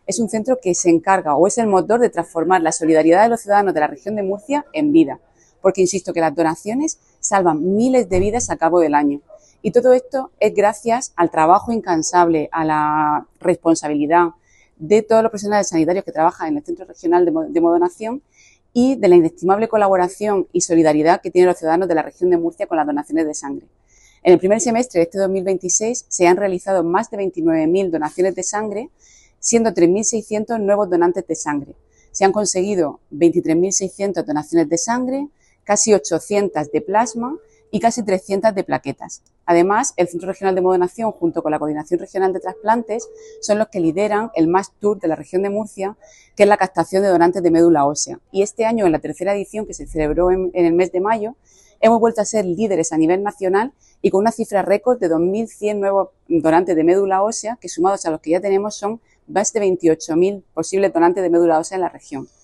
es un centro que se encarga o es el motor de transformar la solidaridad de los ciudadanos de la región de Murcia en vida, porque insisto que las donaciones salvan miles de vidas a cabo del año. Y todo esto es gracias al trabajo incansable, a la responsabilidad de todos los profesionales sanitarios que trabajan en el Centro Regional de Hemodonación y de la inestimable colaboración y solidaridad que tienen los ciudadanos de la región de Murcia con las donaciones de sangre. En el primer semestre de este 2026 se han realizado más de 29.000 donaciones de sangre, siendo 3.600 nuevos donantes de sangre. Se han conseguido 23.600 donaciones de sangre, casi 800 de plasma y casi 300 de plaquetas. Además, el Centro Regional de Hemodonación, junto con la Coordinación Regional de Trasplantes, son los que lideran el Mass Tour de la región de Murcia, que es la captación de donantes de médula ósea. Y este año, en la tercera edición, que se celebró en el mes de mayo, hemos vuelto a ser líderes a nivel nacional y con una cifra récord de 2.100 nuevos donantes de médula ósea, que sumados a los que ya tenemos son más de 28.000 posibles donantes de médula ósea en la región.